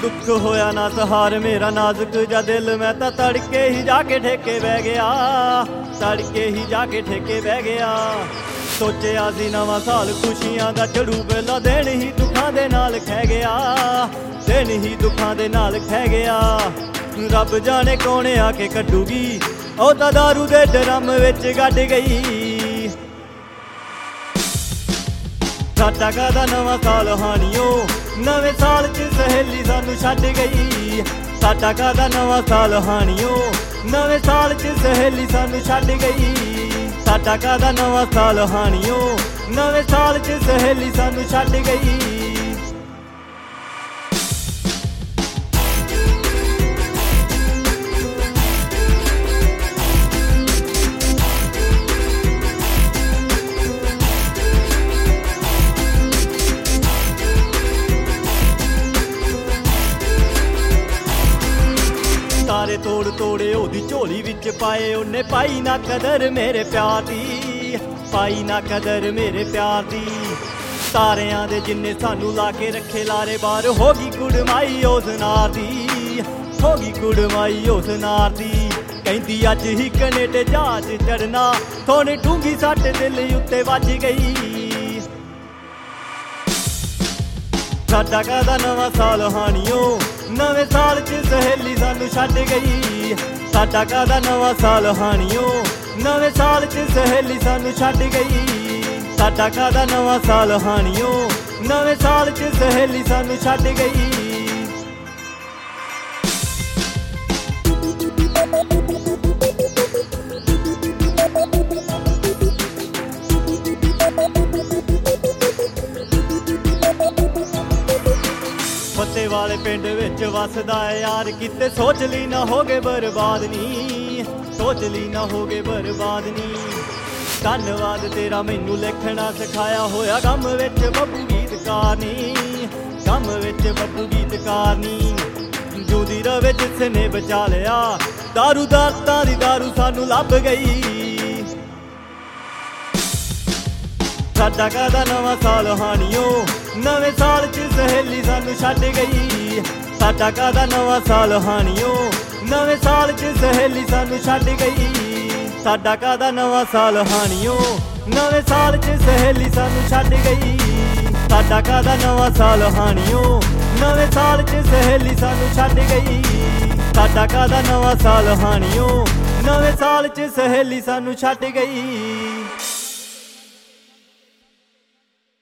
दुख होया ना सहार मेरा नाजुक जा दिल, मैं तां तड़के ही जाके ठेके बह गया, तड़के ही जाके ठेके बह गया। सोचिया सी नवां साल खुशियां दा चढ़ू पहला दिन ही दुखां दे नाल खै गया, दिन ही दुखां दे नाल खै गया। रब जाने कौन आके कड्डूगी ओ तां दारू दे ड्रम विच गड्ड गई। साडा कादा नवां साल हानियो, नवें साल च सहेली सानू छड्ड गई। साडा कादा नवां साल हानियो, नवें साल च सहेली सानू छड्ड गई। साडा कादा नवां साल हानियो, नवें साल च सहेली सानू छड्ड गई। तारे तोड़ तोड़े ओदी झोली विच पाए, उन्हें पाई ना कदर मेरे प्यार दी, पाई ना कदर मेरे प्यार दी। तारियां दे जिन्ने सानू लाके रखे लारे बार, होगी कुड़माई उस नार दी, होगी कुड़माई उस नार दी। कहंदी अज ही कनेडे जहाज चढ़ना, थोड़ी डूंगी सट दिल उत्ते वज गई। साडा कादा नवां साल हानियो, नवें साल च सहेली सानू छड्ड गई। साडा कादा नवां साल हानियो, नवें साल च सहेली सानू छड्ड गई। साडा कादा नवां साल हानियो, नवें साल च सहेली सानू छड्ड गई। फते वाले पिंड विच वसदा यार, किते सोच ली ना हो गए बर्बाद नी, सोच ली ना हो गए बर्बाद नी। धन्नवाद तेरा मैनू लिखना सिखाया, होया गम विच बब्बू गीतकार नी, गम विच बब्बू गीतकार नी। जूदी रवे जिसने बचा लिया, दारू दातां दी दारू सानू लभ गई। साडा कादा नवां साल हानियो, नवें साल च सहेली सानू छड्ड गई। साडा कादा नवां साल हानियो, नवें साल च सहेली सानू छड्ड गई। साडा कादा नवां साल हानियो, नवें साल च सहेली सानू छड्ड गई। साडा कादा नवां साल हानियो, नवें साल च सहेली सानू छड्ड गई। साडा कादा नवां साल हानियो, नवें साल च सहेली सानू छड्ड गई।